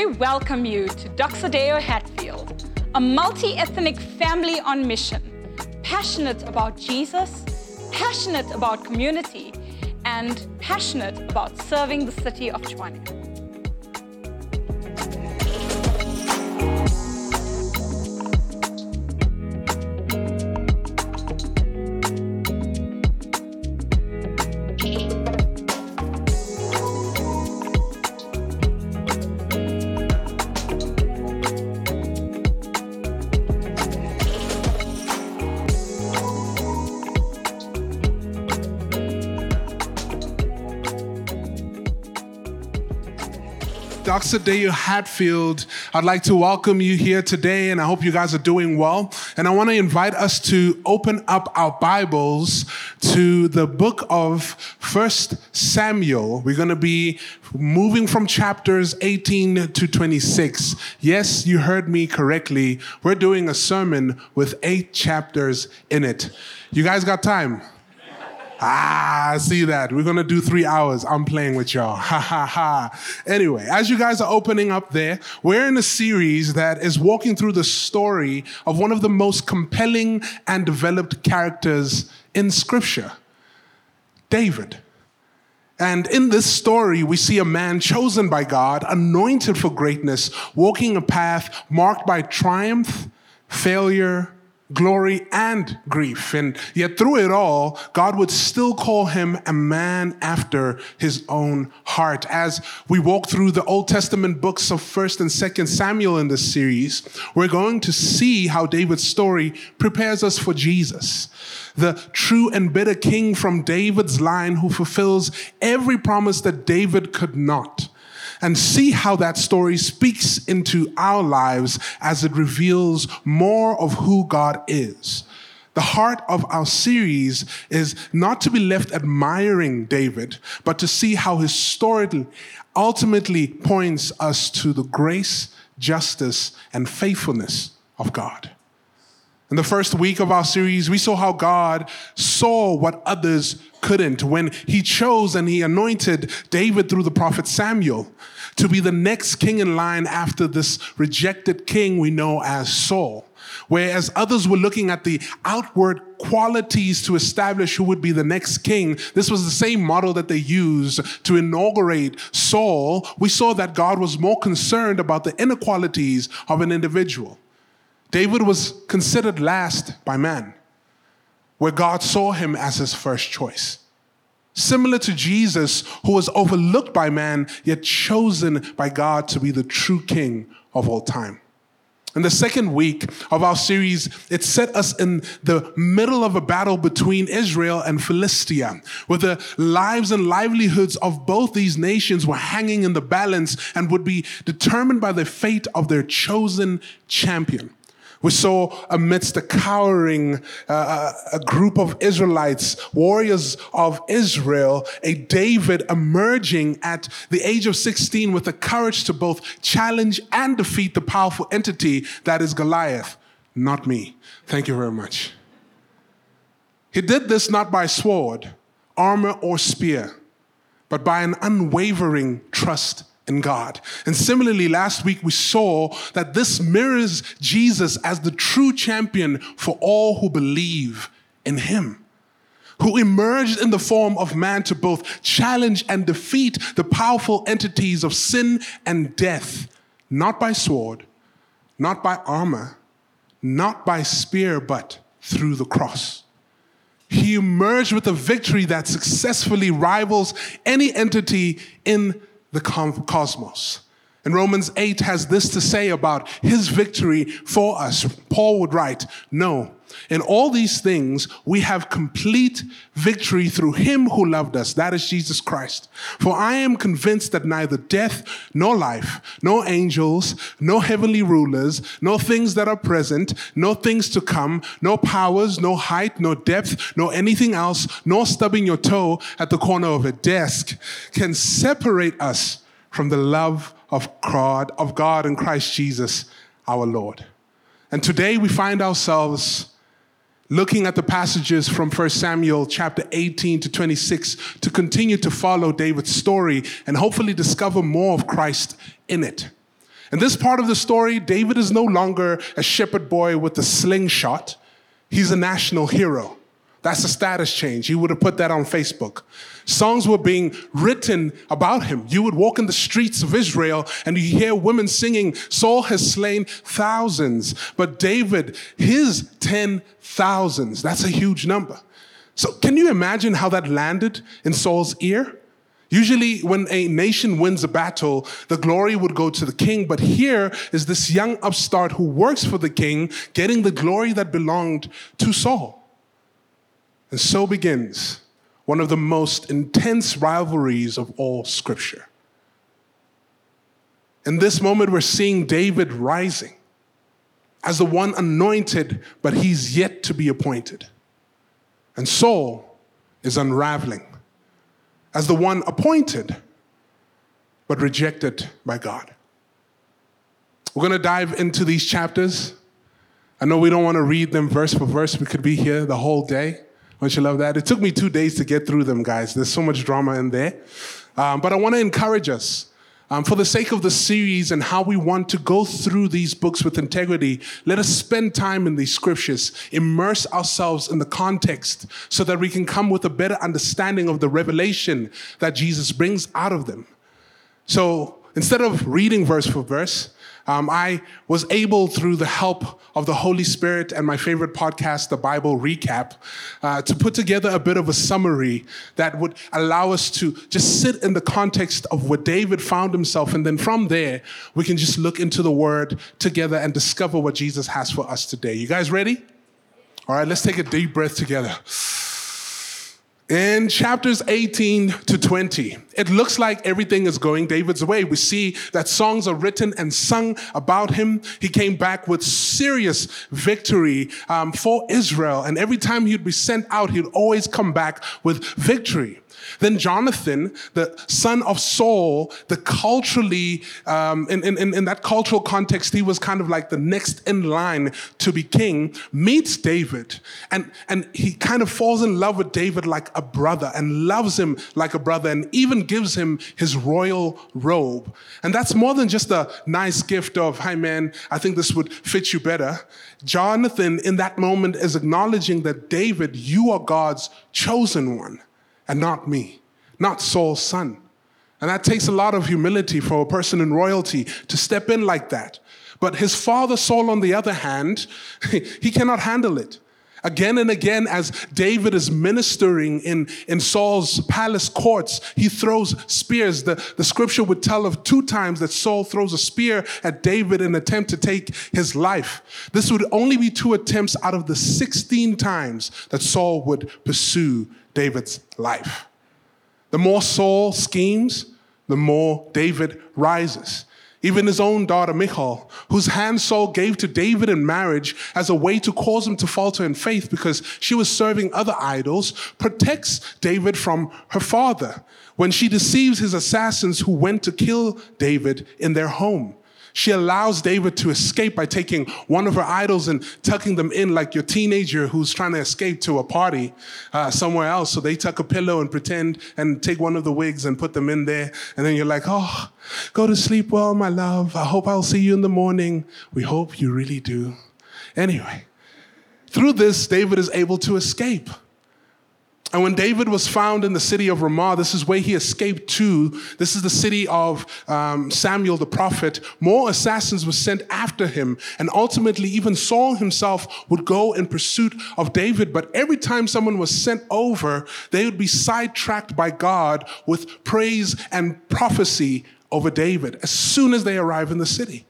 we welcome you to Doxa Deo Hatfield, a multi-ethnic family on mission, passionate about Jesus, passionate about community, and passionate about serving the city of Tshwane. Doxa Deo Hatfield, I'd like to welcome you here today, and I hope you guys are doing well. And I want to invite us to open up our Bibles to the book of 1 Samuel. We're going to be moving from chapters 18 to 26. Yes, you heard me correctly. We're doing a sermon with 8 chapters in it. You guys got time? I see that. We're going to do 3 hours. I'm playing with y'all. Ha, ha, ha. Anyway, as you guys are opening up there, we're in a series that is walking through the story of one of the most compelling and developed characters in Scripture, David. And in this story, we see a man chosen by God, anointed for greatness, walking a path marked by triumph, failure, glory, and grief. And yet through it all, God would still call him a man after his own heart. As we walk through the Old Testament books of 1 and 2 Samuel in this series, we're going to see how David's story prepares us for Jesus, the true and bitter king from David's line who fulfills every promise that David could not. And see how that story speaks into our lives as it reveals more of who God is. The heart of our series is not to be left admiring David, but to see how his story ultimately points us to the grace, justice, and faithfulness of God. In the first week of our series, we saw how God saw what others couldn't when he chose and he anointed David through the prophet Samuel to be the next king in line after this rejected king we know as Saul. Whereas others were looking at the outward qualities to establish who would be the next king, this was the same model that they used to inaugurate Saul. We saw that God was more concerned about the inner qualities of an individual. David was considered last by man, where God saw him as his first choice. Similar to Jesus, who was overlooked by man, yet chosen by God to be the true king of all time. In the second week of our series, it set us in the middle of a battle between Israel and Philistia, where the lives and livelihoods of both these nations were hanging in the balance and would be determined by the fate of their chosen champion. We saw amidst the cowering a group of Israelites, warriors of Israel, a David emerging at the age of 16 with the courage to both challenge and defeat the powerful entity that is Goliath. Not me. Thank you very much. He did this not by sword, armor, or spear, but by an unwavering trust in God. And similarly, last week we saw that this mirrors Jesus as the true champion for all who believe in him, who emerged in the form of man to both challenge and defeat the powerful entities of sin and death, not by sword, not by armor, not by spear, but through the cross. He emerged with a victory that successfully rivals any entity in the cosmos. And Romans 8 has this to say about his victory for us. Paul would write, "No, in all these things we have complete victory through him who loved us," that is Jesus Christ. "For I am convinced that neither death, nor life, nor angels, no heavenly rulers, no things that are present, no things to come, no powers, no height, no depth, nor anything else, nor stubbing your toe at the corner of a desk can separate us from the love of God in Christ Jesus our Lord." And today we find ourselves looking at the passages from 1 Samuel chapter 18 to 26 to continue to follow David's story and hopefully discover more of Christ in it. In this part of the story, David is no longer a shepherd boy with a slingshot. He's a national hero. That's a status change. He would have put that on Facebook. Songs were being written about him. You would walk in the streets of Israel and you hear women singing, Saul has slain thousands, but David, his 10,000s. That's a huge number. So can you imagine how that landed in Saul's ear? Usually when a nation wins a battle, the glory would go to the king. But here is this young upstart who works for the king, getting the glory that belonged to Saul. And so begins one of the most intense rivalries of all Scripture. In this moment, we're seeing David rising as the one anointed, but he's yet to be appointed. And Saul is unraveling as the one appointed, but rejected by God. We're going to dive into these chapters. I know we don't want to read them verse for verse. We could be here the whole day. Don't you love that? It took me 2 days to get through them, guys. There's so much drama in there. But I want to encourage us, for the sake of the series and how we want to go through these books with integrity, let us spend time in these scriptures, immerse ourselves in the context so that we can come with a better understanding of the revelation that Jesus brings out of them. So instead of reading verse for verse, I was able, through the help of the Holy Spirit and my favorite podcast, The Bible Recap, to put together a bit of a summary that would allow us to just sit in the context of where David found himself. And then from there, we can just look into the Word together and discover what Jesus has for us today. You guys ready? All right, let's take a deep breath together. In chapters 18 to 20, it looks like everything is going David's way. We see that songs are written and sung about him. He came back with serious victory for Israel. And every time he'd be sent out, he'd always come back with victory. Then Jonathan, the son of Saul, in that cultural context, he was kind of like the next in line to be king, meets David. And he kind of falls in love with David like a brother and loves him like a brother and even gives him his royal robe. And that's more than just a nice gift of, hi man, I think this would fit you better. Jonathan in that moment is acknowledging that David, you are God's chosen one. And not me, not Saul's son. And that takes a lot of humility for a person in royalty to step in like that. But his father Saul, on the other hand, he cannot handle it. Again and again, as David is ministering in Saul's palace courts, he throws spears. The scripture would tell of 2 times that Saul throws a spear at David in an attempt to take his life. This would only be 2 attempts out of the 16 times that Saul would pursue David's life. The more Saul schemes, the more David rises. Even his own daughter, Michal, whose hand Saul gave to David in marriage as a way to cause him to falter in faith because she was serving other idols, protects David from her father when she deceives his assassins who went to kill David in their home. She allows David to escape by taking one of her idols and tucking them in like your teenager who's trying to escape to a party somewhere else. So they tuck a pillow and pretend and take one of the wigs and put them in there. And then you're like, oh, go to sleep well, my love. I hope I'll see you in the morning. We hope you really do. Anyway, through this, David is able to escape. And when David was found in the city of Ramah, this is where he escaped to. This is the city of Samuel the prophet. More assassins were sent after him. And ultimately, even Saul himself would go in pursuit of David. But every time someone was sent over, they would be sidetracked by God with praise and prophecy over David as soon as they arrive in the city.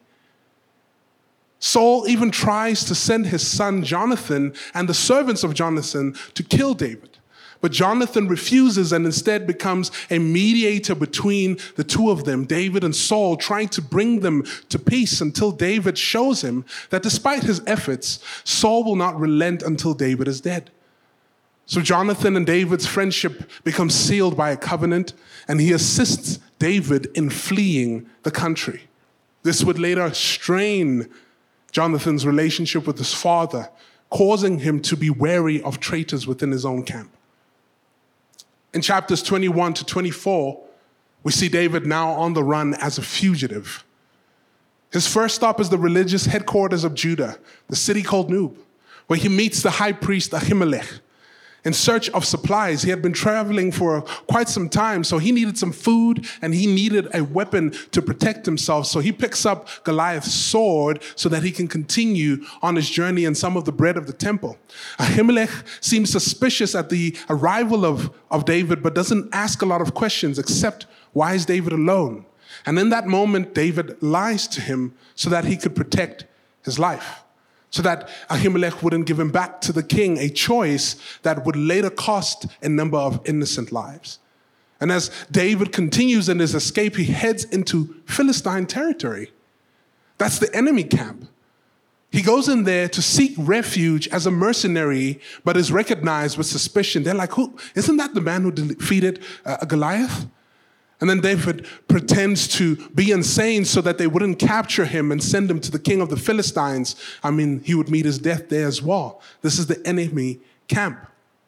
Saul even tries to send his son Jonathan and the servants of Jonathan to kill David. But Jonathan refuses and instead becomes a mediator between the two of them, David and Saul, trying to bring them to peace until David shows him that despite his efforts, Saul will not relent until David is dead. So Jonathan and David's friendship becomes sealed by a covenant, and he assists David in fleeing the country. This would later strain Jonathan's relationship with his father, causing him to be wary of traitors within his own camp. In chapters 21 to 24, we see David now on the run as a fugitive. His first stop is the religious headquarters of Judah, the city called Nub, where he meets the high priest Ahimelech. In search of supplies, he had been traveling for quite some time, so he needed some food and he needed a weapon to protect himself. So he picks up Goliath's sword so that he can continue on his journey and some of the bread of the temple. Ahimelech seems suspicious at the arrival of David, but doesn't ask a lot of questions except, why is David alone? And in that moment, David lies to him so that he could protect his life, so that Ahimelech wouldn't give him back to the king, a choice that would later cost a number of innocent lives. And as David continues in his escape, he heads into Philistine territory. That's the enemy camp. He goes in there to seek refuge as a mercenary, but is recognized with suspicion. They're like, who? Isn't that the man who defeated Goliath? And then David pretends to be insane so that they wouldn't capture him and send him to the king of the Philistines. I mean, he would meet his death there as well. This is the enemy camp.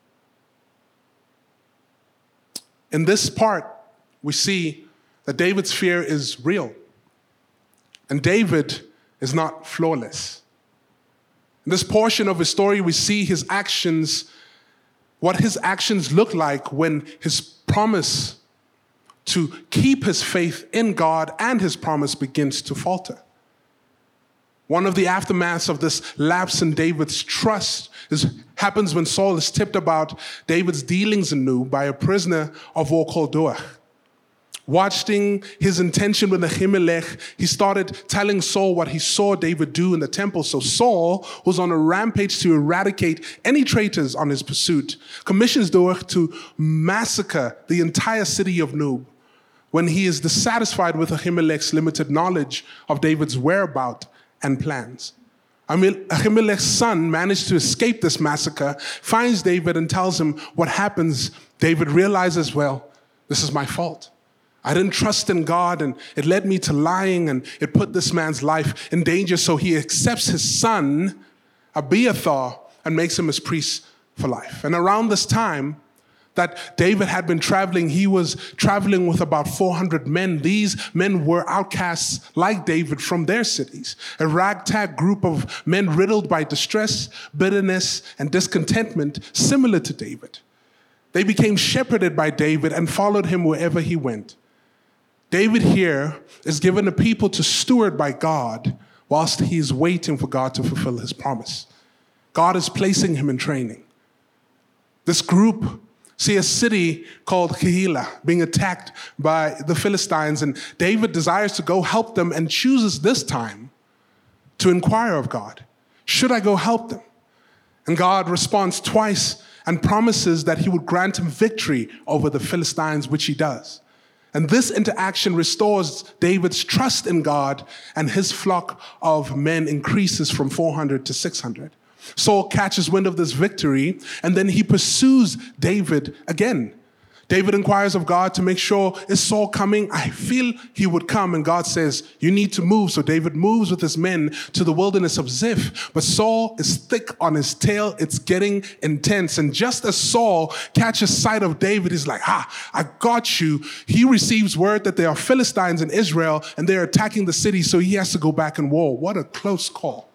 In this part, we see that David's fear is real. And David is not flawless. In this portion of his story, we see his actions, what his actions look like when his promise to keep his faith in God and his promise begins to falter. One of the aftermaths of this lapse in David's trust happens when Saul is tipped about David's dealings in Nub by a prisoner of war called Doeg. Watching his intention with Ahimelech, he started telling Saul what he saw David do in the temple. So Saul, who's on a rampage to eradicate any traitors on his pursuit, commissions Doeg to massacre the entire city of Nub when he is dissatisfied with Ahimelech's limited knowledge of David's whereabouts and plans. Ahimelech's son managed to escape this massacre, finds David and tells him what happens. David realizes, well, this is my fault. I didn't trust in God and it led me to lying and it put this man's life in danger. So he accepts his son, Abiathar, and makes him his priest for life. And around this time that David had been traveling, he was traveling with about 400 men. These men were outcasts like David from their cities, a ragtag group of men riddled by distress, bitterness, and discontentment similar to David. They became shepherded by David and followed him wherever he went. David here is given a people to steward by God whilst he is waiting for God to fulfill his promise. God is placing him in training. This group see a city called Keilah being attacked by the Philistines, and David desires to go help them and chooses this time to inquire of God, should I go help them? And God responds twice and promises that he would grant him victory over the Philistines, which he does. And this interaction restores David's trust in God, and his flock of men increases from 400 to 600. Saul catches wind of this victory, and then he pursues David again. David inquires of God to make sure, is Saul coming? I feel he would come. And God says, you need to move. So David moves with his men to the wilderness of Ziph. But Saul is thick on his tail. It's getting intense. And just as Saul catches sight of David, he's like, I got you. He receives word that there are Philistines in Israel and they're attacking the city. So he has to go back and war. What a close call.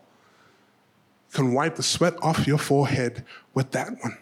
You can wipe the sweat off your forehead with that one.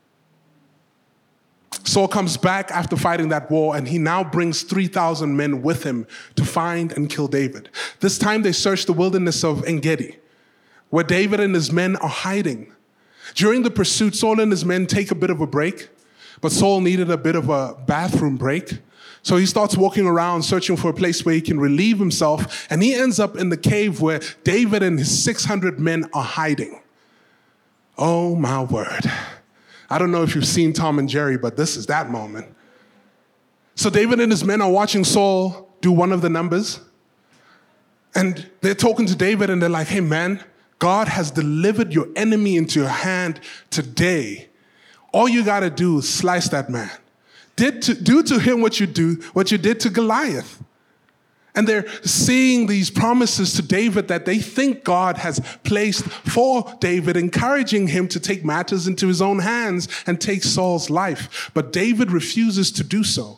Saul comes back after fighting that war, and he now brings 3,000 men with him to find and kill David. This time they search the wilderness of En-Gedi, where David and his men are hiding. During the pursuit, Saul and his men take a bit of a break, but Saul needed a bit of a bathroom break. So he starts walking around searching for a place where he can relieve himself, and he ends up in the cave where David and his 600 men are hiding. Oh my word. I don't know if you've seen Tom and Jerry, but this is that moment. So David and his men are watching Saul do one of the numbers, and they're talking to David, and they're like, hey man, God has delivered your enemy into your hand today. All you got to do is slice that man. Do to him what you did to Goliath. And they're seeing these promises to David that they think God has placed for David, encouraging him to take matters into his own hands and take Saul's life. But David refuses to do so.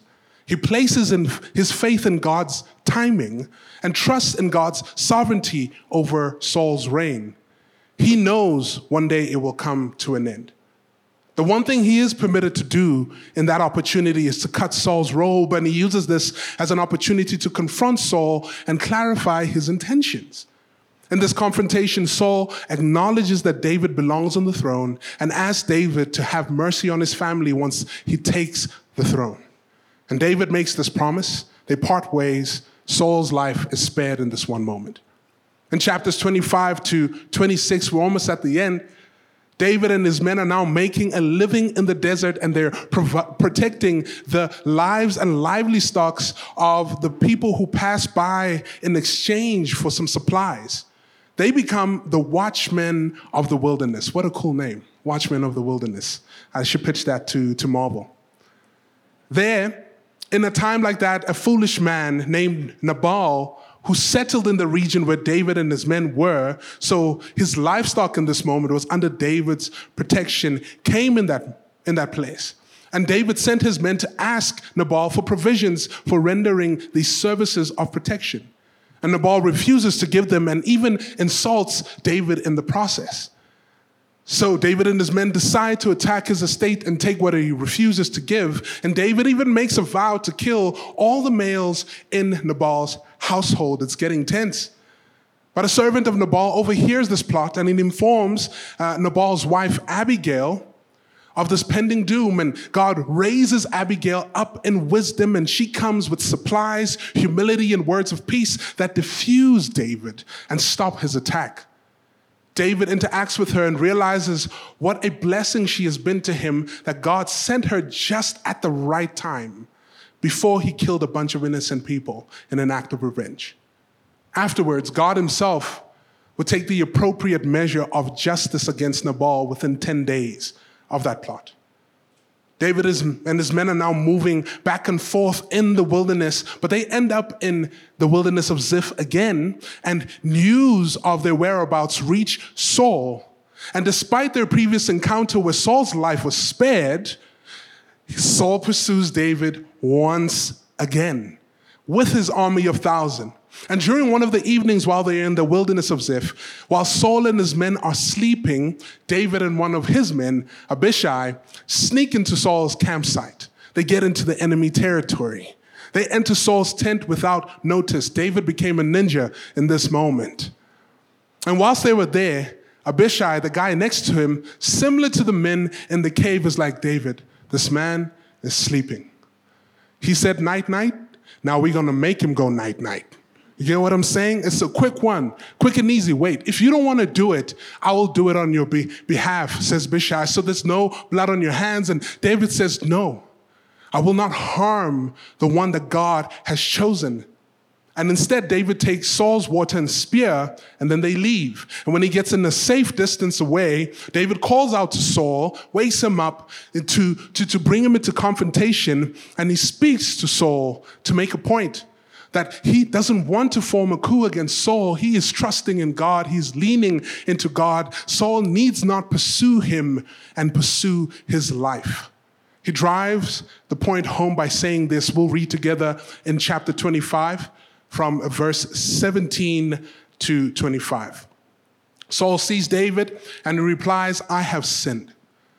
He places his faith in God's timing and trusts in God's sovereignty over Saul's reign. He knows one day it will come to an end. The one thing he is permitted to do in that opportunity is to cut Saul's robe, and he uses this as an opportunity to confront Saul and clarify his intentions. In this confrontation, Saul acknowledges that David belongs on the throne and asks David to have mercy on his family once he takes the throne. And David makes this promise. They part ways. Saul's life is spared in this one moment. In chapters 25 to 26, we're almost at the end. David and his men are now making a living in the desert, and they're protecting the lives and livestocks of the people who pass by in exchange for some supplies. They become the watchmen of the wilderness. What a cool name, Watchmen of the Wilderness. I should pitch that to Marvel. There, in a time like that, a foolish man named Nabal, who settled in the region where David and his men were, so his livestock in this moment was under David's protection, came in that place. And David sent his men to ask Nabal for provisions for rendering these services of protection. And Nabal refuses to give them and even insults David in the process. So David and his men decide to attack his estate and take what he refuses to give. And David even makes a vow to kill all the males in Nabal's household. It's getting tense. But a servant of Nabal overhears this plot, and he informs Nabal's wife Abigail of this pending doom. And God raises Abigail up in wisdom, and she comes with supplies, humility, and words of peace that diffuse David and stop his attack. David interacts with her and realizes what a blessing she has been to him, that God sent her just at the right time before he killed a bunch of innocent people in an act of revenge. Afterwards, God himself would take the appropriate measure of justice against Nabal within 10 days of that plot. David and his men are now moving back and forth in the wilderness, but they end up in the wilderness of Ziph again, and news of their whereabouts reach Saul. And despite their previous encounter where Saul's life was spared, Saul pursues David once again with his army of 1,000. And during one of the evenings while they're in the wilderness of Ziph, while Saul and his men are sleeping, David and one of his men, Abishai, sneak into Saul's campsite. They get into the enemy territory. They enter Saul's tent without notice. David became a ninja in this moment. And whilst they were there, Abishai, the guy next to him, similar to the men in the cave, is like, David, this man is sleeping. He said, night, night. Now we're going to make him go night, night. You get what I'm saying? It's a quick one, quick and easy. Wait, if you don't want to do it, I will do it on your behalf, says Abishai. So there's no blood on your hands. And David says, no, I will not harm the one that God has chosen. And instead, David takes Saul's water and spear, and then they leave. And when he gets in a safe distance away, David calls out to Saul, wakes him up to bring him into confrontation, and he speaks to Saul to make a point that he doesn't want to form a coup against Saul. He is trusting in God. He's leaning into God. Saul needs not pursue him and pursue his life. He drives the point home by saying this. We'll read together in chapter 25 from verse 17 to 25. Saul sees David and he replies, I have sinned.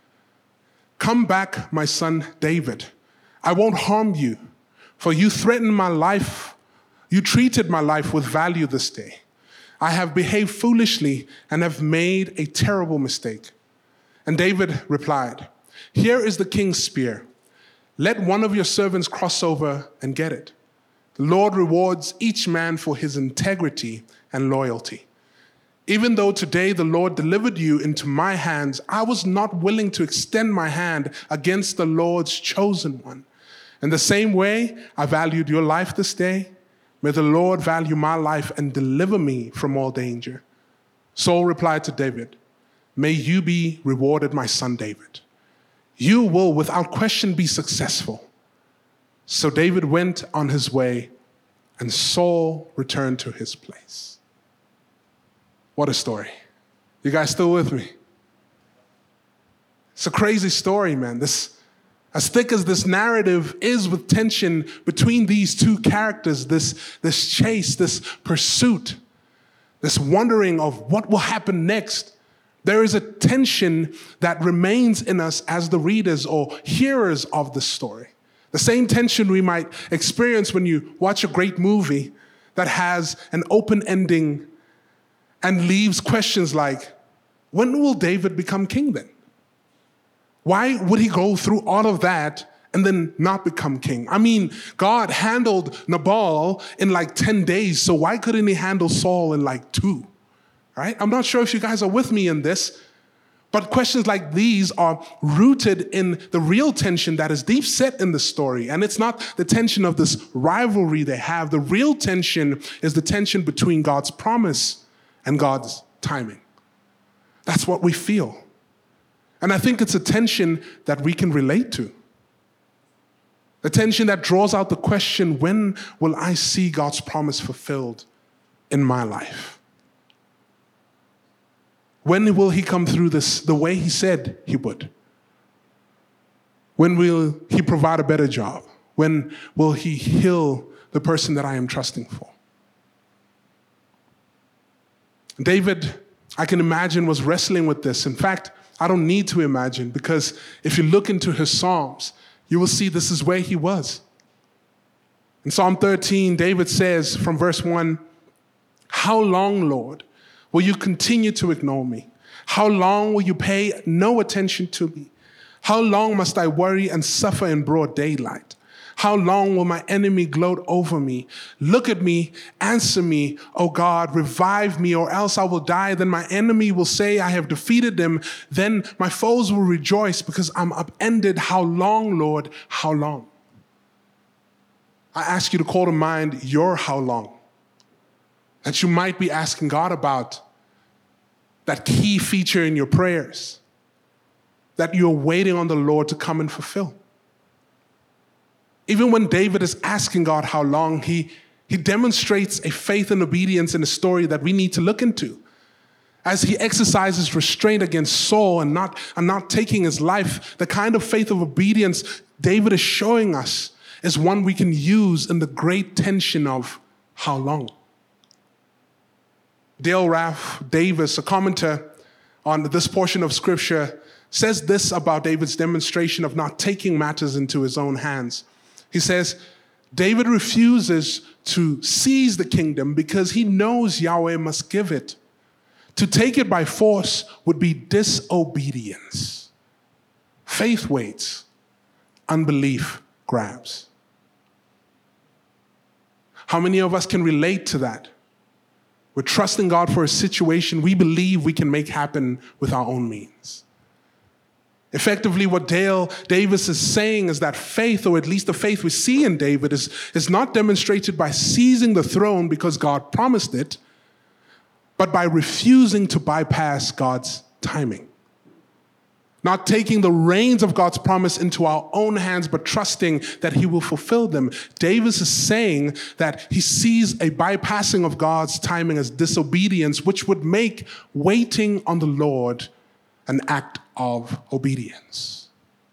Come back, my son David. I won't harm you, for you threatened my life. You treated my life with value this day. I have behaved foolishly and have made a terrible mistake. And David replied, here is the king's spear. Let one of your servants cross over and get it. The Lord rewards each man for his integrity and loyalty. Even though today the Lord delivered you into my hands, I was not willing to extend my hand against the Lord's chosen one. In the same way, I valued your life this day. May the Lord value my life and deliver me from all danger. Saul replied to David, may you be rewarded, my son David. You will without question be successful. So David went on his way, and Saul returned to his place. What a story. You guys still with me? It's a crazy story, man. This As thick as this narrative is with tension between these two characters, this chase, this pursuit, this wondering of what will happen next, there is a tension that remains in us as the readers or hearers of the story. The same tension we might experience when you watch a great movie that has an open ending and leaves questions like, when will David become king then? Why would he go through all of that and then not become king? I mean, God handled Nabal in like 10 days, so why couldn't he handle Saul in like 2? Right? I'm not sure if you guys are with me in this, but questions like these are rooted in the real tension that is deep set in the story. And it's not the tension of this rivalry they have. The real tension is the tension between God's promise and God's timing. That's what we feel. And I think it's a tension that we can relate to. A tension that draws out the question, when will I see God's promise fulfilled in my life? When will he come through this the way he said he would? When will he provide a better job? When will he heal the person that I am trusting for? David, I can imagine, was wrestling with this. In fact, I don't need to imagine, because if you look into his Psalms, you will see this is where he was. In Psalm 13, David says from verse 1, "How long, Lord, will you continue to ignore me? How long will you pay no attention to me? How long must I worry and suffer in broad daylight? How long will my enemy gloat over me? Look at me, answer me, O God, revive me, or else I will die. Then my enemy will say, I have defeated them. Then my foes will rejoice because I'm upended. How long, Lord, how long?" I ask you to call to mind your how long that you might be asking God about, that key feature in your prayers that you're waiting on the Lord to come and fulfill. Even when David is asking God how long, he demonstrates a faith and obedience in a story that we need to look into. As he exercises restraint against Saul and not taking his life, the kind of faith of obedience David is showing us is one we can use in the great tension of how long. Dale Ralph Davis, a commentator on this portion of scripture, says this about David's demonstration of not taking matters into his own hands. He says, David refuses to seize the kingdom because he knows Yahweh must give it. To take it by force would be disobedience. Faith waits, unbelief grabs. How many of us can relate to that? We're trusting God for a situation we believe we can make happen with our own means. Effectively, what Dale Davis is saying is that faith, or at least the faith we see in David, is not demonstrated by seizing the throne because God promised it, but by refusing to bypass God's timing. Not taking the reins of God's promise into our own hands, but trusting that he will fulfill them. Davis is saying that he sees a bypassing of God's timing as disobedience, which would make waiting on the Lord an act of obedience.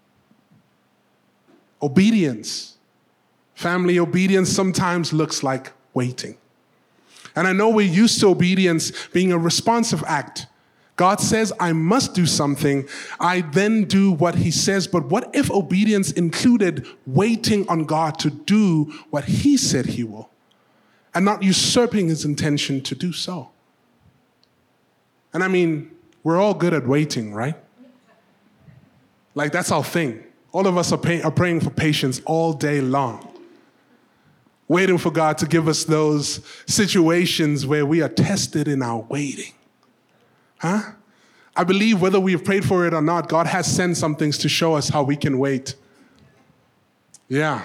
Obedience. Family, obedience sometimes looks like waiting. And I know we're used to obedience being a responsive act. God says, I must do something. I then do what he says. But what if obedience included waiting on God to do what he said he will, and not usurping his intention to do so? And I mean, we're all good at waiting, right? Like, that's our thing. All of us are praying for patience all day long, waiting for God to give us those situations where we are tested in our waiting. Huh? I believe whether we've prayed for it or not, God has sent some things to show us how we can wait. Yeah.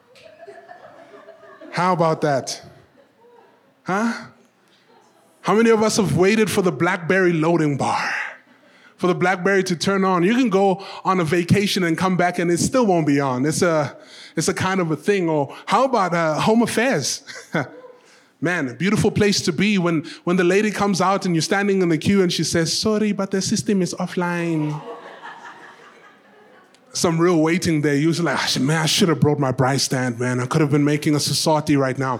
How about that? Huh? How many of us have waited for the BlackBerry loading bar? For the BlackBerry to turn on? You can go on a vacation and come back and it still won't be on. It's a kind of a thing. Or how about home affairs? Man, a beautiful place to be when the lady comes out and you're standing in the queue and she says, sorry, but the system is offline. some real waiting there. You're like, man, I should have brought my braai stand, man. I could have been making a society right now.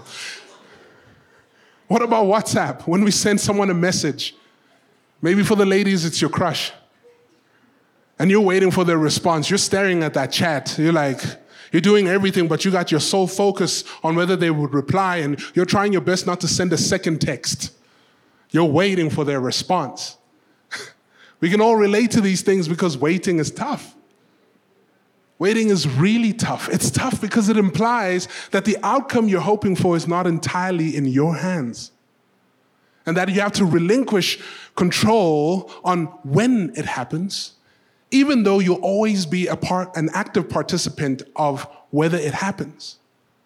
What about WhatsApp? When we send someone a message, maybe for the ladies, it's your crush. And you're waiting for their response. You're staring at that chat. You're doing everything, but you got your sole focus on whether they would reply, and you're trying your best not to send a second text. You're waiting for their response. We can all relate to these things because waiting is tough. Waiting is really tough. It's tough because it implies that the outcome you're hoping for is not entirely in your hands, and that you have to relinquish control on when it happens, even though you'll always be an active participant of whether it happens.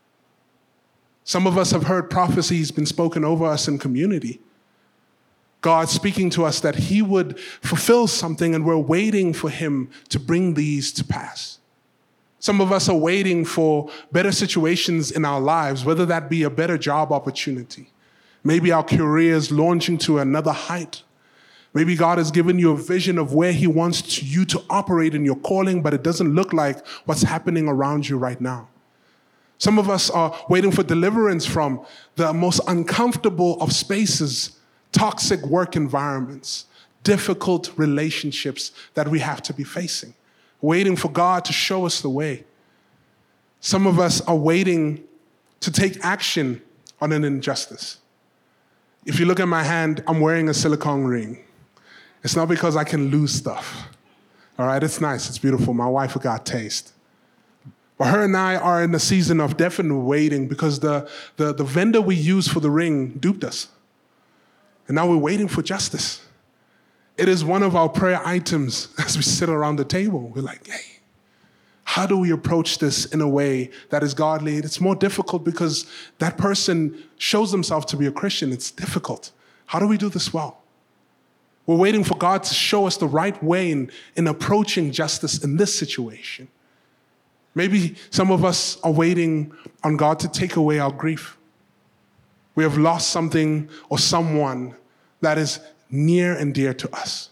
Some of us have heard prophecies been spoken over us in community. God speaking to us that he would fulfill something, and we're waiting for him to bring these to pass. Some of us are waiting for better situations in our lives, whether that be a better job opportunity. Maybe our careers launching to another height. Maybe God has given you a vision of where he wants you to operate in your calling, but it doesn't look like what's happening around you right now. Some of us are waiting for deliverance from the most uncomfortable of spaces, toxic work environments, difficult relationships that we have to be facing, waiting for God to show us the way. Some of us are waiting to take action on an injustice. If you look at my hand, I'm wearing a silicone ring. It's not because I can lose stuff. All right, it's nice, it's beautiful. My wife got taste. But her and I are in a season of definite waiting because the vendor we used for the ring duped us. And now we're waiting for justice. It is one of our prayer items as we sit around the table. We're like, hey, how do we approach this in a way that is godly? It's more difficult because that person shows themselves to be a Christian. It's difficult. How do we do this well? We're waiting for God to show us the right way in approaching justice in this situation. Maybe some of us are waiting on God to take away our grief. We have lost something or someone that is near and dear to us.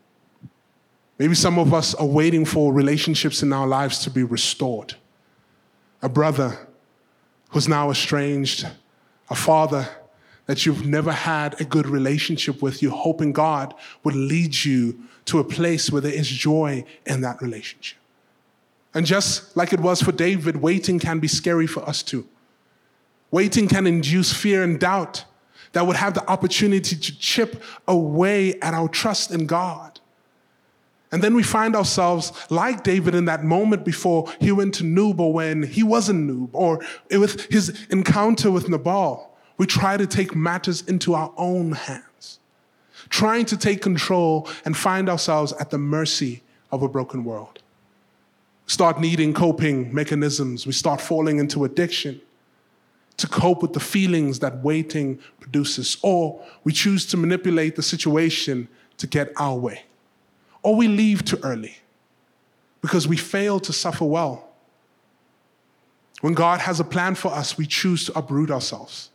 Maybe some of us are waiting for relationships in our lives to be restored. A brother who's now estranged, a father that you've never had a good relationship with. You're hoping God would lead you to a place where there is joy in that relationship. And just like it was for David, waiting can be scary for us too. Waiting can induce fear and doubt that would have the opportunity to chip away at our trust in God. And then we find ourselves like David in that moment before he went to Noob, or when he wasn't Noob, or with his encounter with Nabal. We try to take matters into our own hands, trying to take control and find ourselves at the mercy of a broken world. We start needing coping mechanisms. We start falling into addiction to cope with the feelings that waiting produces. Or we choose to manipulate the situation to get our way. Or we leave too early because we fail to suffer well. When God has a plan for us, we choose to uproot ourselves.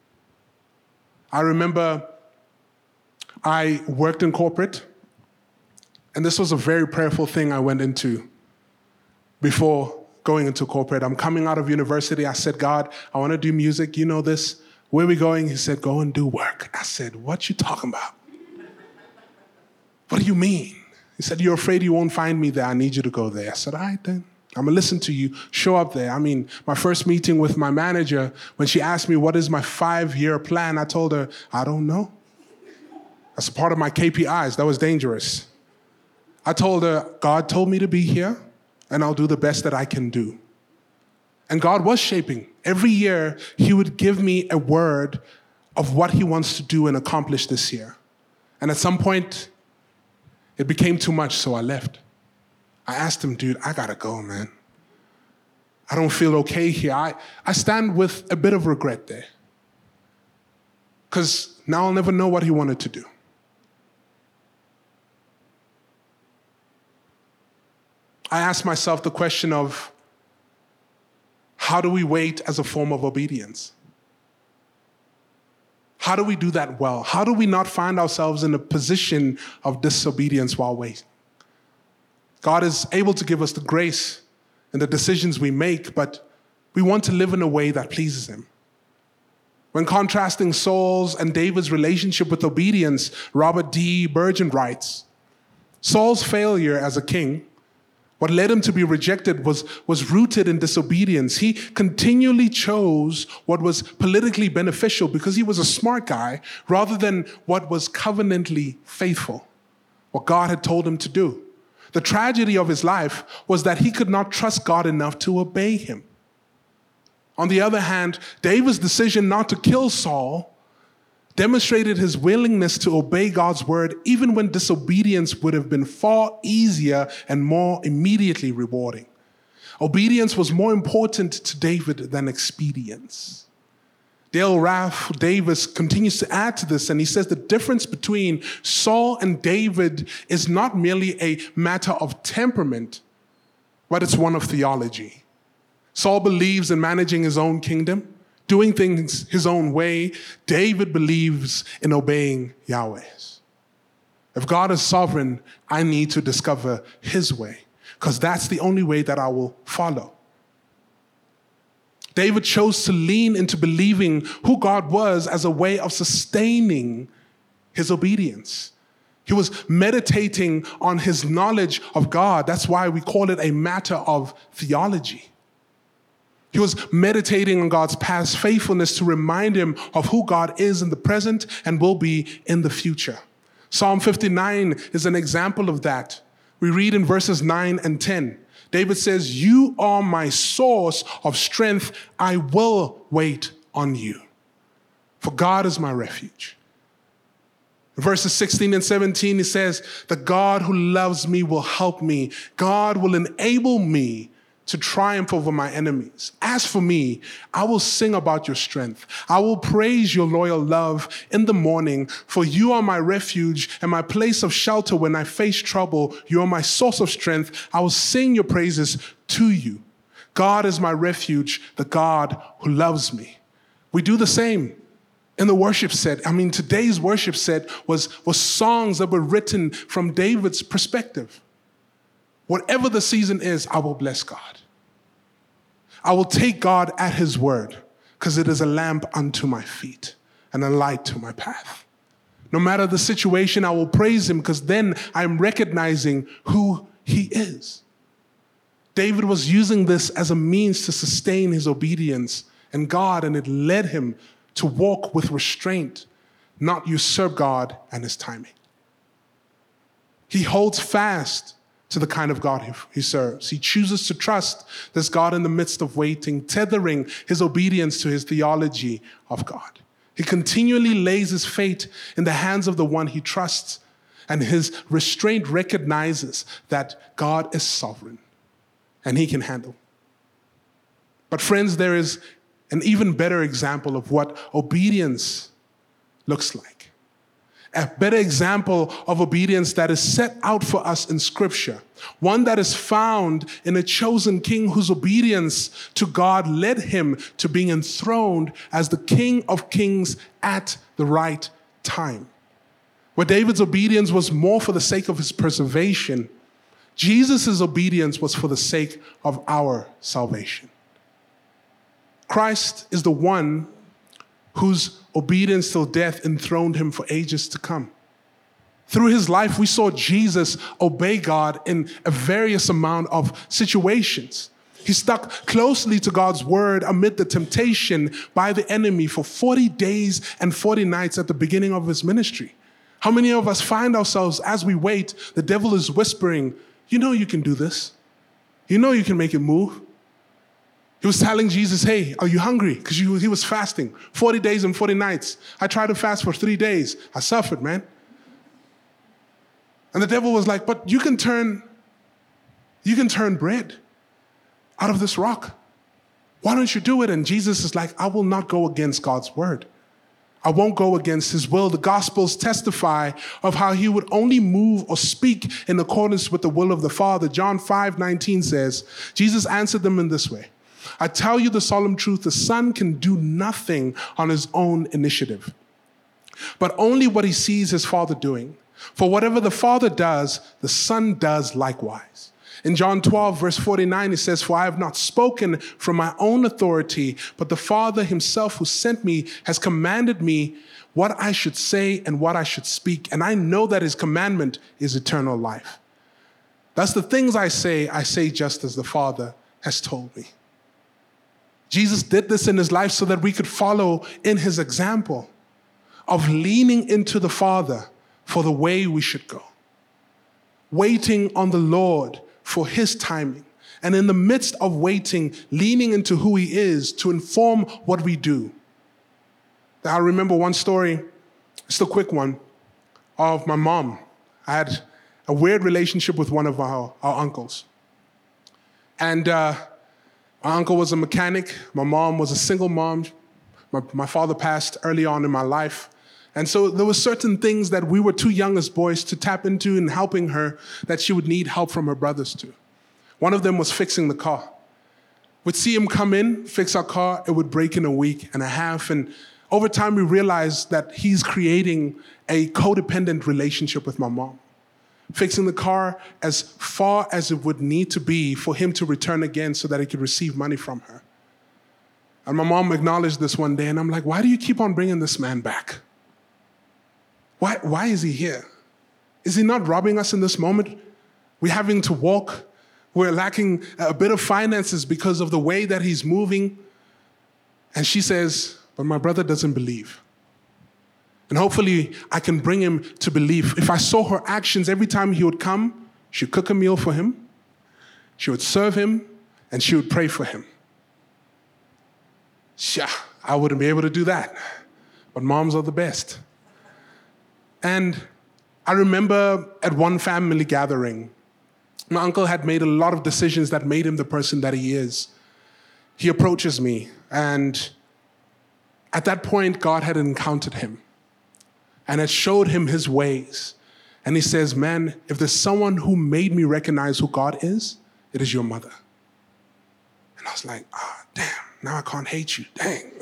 I remember I worked in corporate, and this was a very prayerful thing I went into before going into corporate. I'm coming out of university. I said, God, I want to do music. You know this. Where are we going? He said, go and do work. I said, what you talking about? What do you mean? He said, you're afraid you won't find me there. I need you to go there. I said, all right then. I'm going to listen to you. Show up there. I mean, my first meeting with my manager, when she asked me, what is my 5-year plan? I told her, I don't know. That's a part of my KPIs. That was dangerous. I told her, God told me to be here, and I'll do the best that I can do. And God was shaping. Every year, he would give me a word of what he wants to do and accomplish this year. And at some point, it became too much, so I left. I asked him, dude, I gotta go, man. I don't feel okay here. I stand with a bit of regret there. Because now I'll never know what he wanted to do. I asked myself the question of, how do we wait as a form of obedience? How do we do that well? How do we not find ourselves in a position of disobedience while waiting? God is able to give us the grace in the decisions we make, but we want to live in a way that pleases him. When contrasting Saul's and David's relationship with obedience, Robert D. Burgeon writes, Saul's failure as a king, what led him to be rejected, was rooted in disobedience. He continually chose what was politically beneficial because he was a smart guy rather than what was covenantly faithful, what God had told him to do. The tragedy of his life was that he could not trust God enough to obey him. On the other hand, David's decision not to kill Saul demonstrated his willingness to obey God's word even when disobedience would have been far easier and more immediately rewarding. Obedience was more important to David than expedience. Dale Ralph Davis continues to add to this, and he says the difference between Saul and David is not merely a matter of temperament, but it's one of theology. Saul believes in managing his own kingdom, doing things his own way. David believes in obeying Yahweh's. If God is sovereign, I need to discover his way, because that's the only way that I will follow. David chose to lean into believing who God was as a way of sustaining his obedience. He was meditating on his knowledge of God. That's why we call it a matter of theology. He was meditating on God's past faithfulness to remind him of who God is in the present and will be in the future. Psalm 59 is an example of that. We read in verses 9 and 10. David says, "You are my source of strength. I will wait on you. For God is my refuge." In verses 16 and 17, he says, "The God who loves me will help me. God will enable me to triumph over my enemies. As for me, I will sing about your strength. I will praise your loyal love in the morning, for you are my refuge and my place of shelter when I face trouble. You are my source of strength. I will sing your praises to you. God is my refuge, the God who loves me." We do the same in the worship set. Today's worship set was songs that were written from David's perspective. Whatever the season is, I will bless God. I will take God at his word, because it is a lamp unto my feet and a light to my path. No matter the situation, I will praise him, because then I'm recognizing who he is. David was using this as a means to sustain his obedience in God, and it led him to walk with restraint, not usurp God and his timing. He holds fast to the kind of God he serves. He chooses to trust this God in the midst of waiting, tethering his obedience to his theology of God. He continually lays his fate in the hands of the one he trusts, and his restraint recognizes that God is sovereign and he can handle. But friends, there is an even better example of what obedience looks like. A better example of obedience that is set out for us in Scripture. One that is found in a chosen king whose obedience to God led him to being enthroned as the King of Kings at the right time. Where David's obedience was more for the sake of his preservation, Jesus' obedience was for the sake of our salvation. Christ is the one whose obedience till death enthroned him for ages to come. Through his life, we saw Jesus obey God in a various amount of situations. He stuck closely to God's word amid the temptation by the enemy for 40 days and 40 nights at the beginning of his ministry. How many of us find ourselves, as we wait, the devil is whispering, "You know you can do this. You know you can make it move." He was telling Jesus, "Hey, are you hungry?" Because he was fasting 40 days and 40 nights. I tried to fast for 3 days. I suffered, man. And the devil was like, "But you can turn bread out of this rock. Why don't you do it?" And Jesus is like, "I will not go against God's word. I won't go against his will." The Gospels testify of how he would only move or speak in accordance with the will of the Father. John 5:19 says, Jesus answered them in this way, "I tell you the solemn truth, the Son can do nothing on his own initiative, but only what he sees his Father doing. For whatever the Father does, the Son does likewise. In John 12, verse 49, it says, For I have not spoken from my own authority, but the Father himself who sent me has commanded me what I should say and what I should speak. And I know that his commandment is eternal life. Thus the things I say just as the Father has told me. Jesus did this in his life so that we could follow in his example of leaning into the Father for the way we should go. Waiting on the Lord for his timing. And in the midst of waiting, leaning into who he is to inform what we do. I remember one story, just a quick one, of my mom. I had a weird relationship with one of our uncles. And my uncle was a mechanic. My mom was a single mom. My father passed early on in my life. And so there were certain things that we were too young as boys to tap into in helping her that she would need help from her brothers to. One of them was fixing the car. We'd see him come in, fix our car, it would break in a week and a half. And over time, we realized that he's creating a codependent relationship with my mom. Fixing the car as far as it would need to be for him to return again so that he could receive money from her. And my mom acknowledged this one day, and I'm like, why do you keep on bringing this man back? Why is he here? Is he not robbing us in this moment? We're having to walk. We're lacking a bit of finances because of the way that he's moving. And she says, but my brother doesn't believe. And hopefully I can bring him to believe. If I saw her actions every time he would come, she'd cook a meal for him, she would serve him, and she would pray for him. I wouldn't be able to do that. But moms are the best. And I remember at one family gathering, my uncle had made a lot of decisions that made him the person that he is. He approaches me, and at that point, God had encountered him and had showed him his ways. And he says, man, if there's someone who made me recognize who God is, it is your mother. And I was like, damn, now I can't hate you. Dang.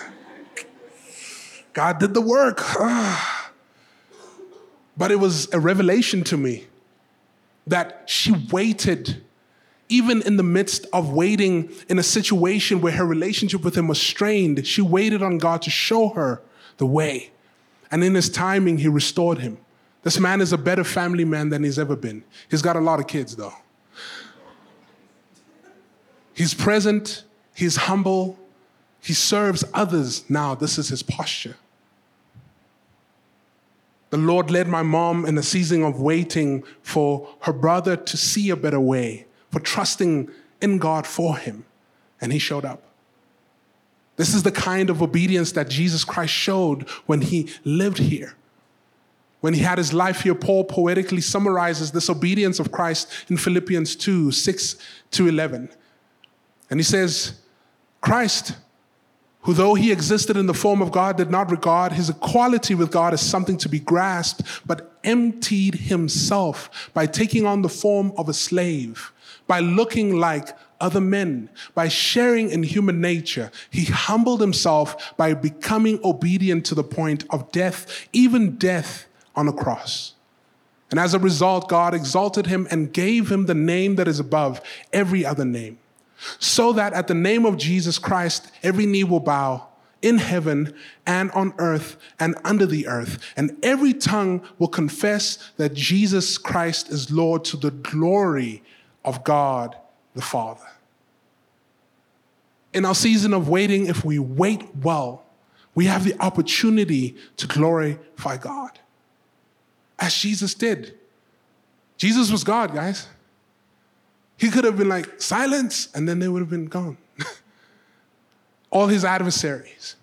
God did the work. But it was a revelation to me that she waited, even in the midst of waiting in a situation where her relationship with him was strained. She waited on God to show her the way. And in his timing, he restored him. This man is a better family man than he's ever been. He's got a lot of kids, though. He's present. He's humble. He serves others now. This is his posture. The Lord led my mom in a season of waiting for her brother to see a better way, for trusting in God for him. And he showed up. This is the kind of obedience that Jesus Christ showed when he lived here. When he had his life here, Paul poetically summarizes this obedience of Christ in Philippians 2, 6-11. And he says, Christ, who though he existed in the form of God, did not regard his equality with God as something to be grasped, but emptied himself by taking on the form of a slave, by looking like other men, by sharing in human nature. He humbled himself by becoming obedient to the point of death, even death on a cross. And as a result, God exalted him and gave him the name that is above every other name, so that at the name of Jesus Christ, every knee will bow in heaven and on earth and under the earth, and every tongue will confess that Jesus Christ is Lord, to the glory of God the Father. In our season of waiting, if we wait well, we have the opportunity to glorify God, as Jesus did. Jesus was God, guys. He could have been like, silence, and then they would have been gone. All his adversaries.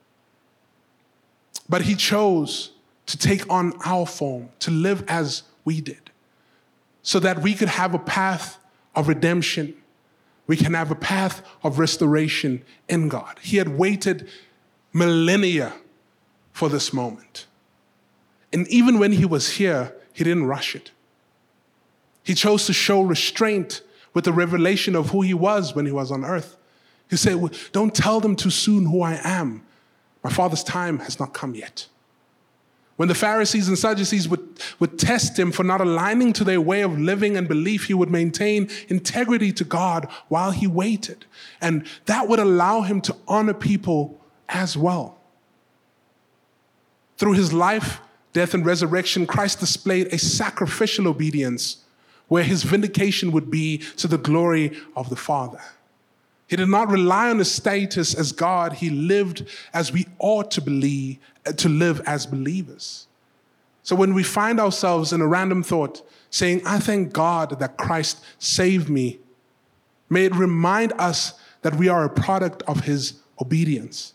But he chose to take on our form, to live as we did, so that we could have a path of redemption. We can have a path of restoration in God. He had waited millennia for this moment. And even when he was here, he didn't rush it. He chose to show restraint with the revelation of who he was when he was on earth. He said, don't tell them too soon who I am. My Father's time has not come yet. When the Pharisees and Sadducees would test him for not aligning to their way of living and belief, he would maintain integrity to God while he waited. And that would allow him to honor people as well. Through his life, death, and resurrection, Christ displayed a sacrificial obedience where his vindication would be to the glory of the Father. He did not rely on his status as God. He lived as we ought to live as believers. So when we find ourselves in a random thought saying, I thank God that Christ saved me, may it remind us that we are a product of his obedience.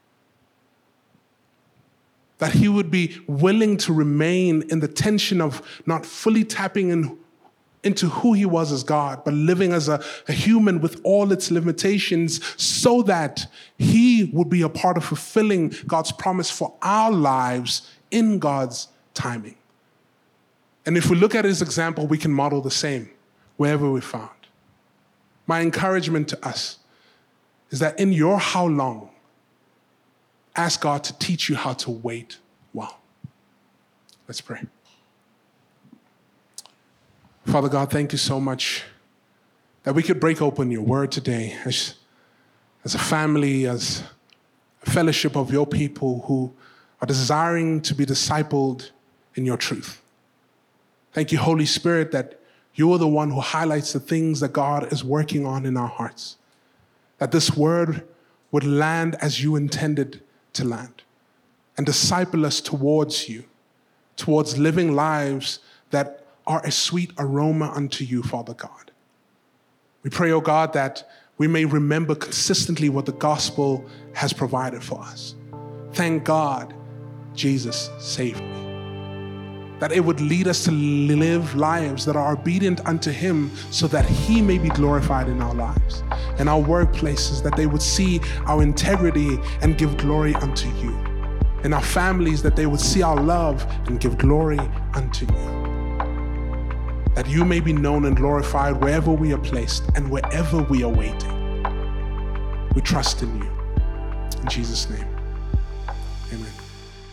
That he would be willing to remain in the tension of not fully tapping into who he was as God, but living as a human with all its limitations so that he would be a part of fulfilling God's promise for our lives in God's timing. And if we look at his example, we can model the same wherever we're found. My encouragement to us is that in your how long, ask God to teach you how to wait well. Let's pray. Father God, thank you so much that we could break open your word today as a family, as a fellowship of your people who are desiring to be discipled in your truth. Thank you, Holy Spirit, that you are the one who highlights the things that God is working on in our hearts. That this word would land as you intended to land and disciple us towards you, towards living lives that are a sweet aroma unto you, Father God. We pray, oh God, that we may remember consistently what the gospel has provided for us. Thank God, Jesus saved me. That it would lead us to live lives that are obedient unto him so that he may be glorified in our lives. In our workplaces, that they would see our integrity and give glory unto you. In our families, that they would see our love and give glory unto you. That you may be known and glorified wherever we are placed and wherever we are waiting. We trust in you. In Jesus' name, amen.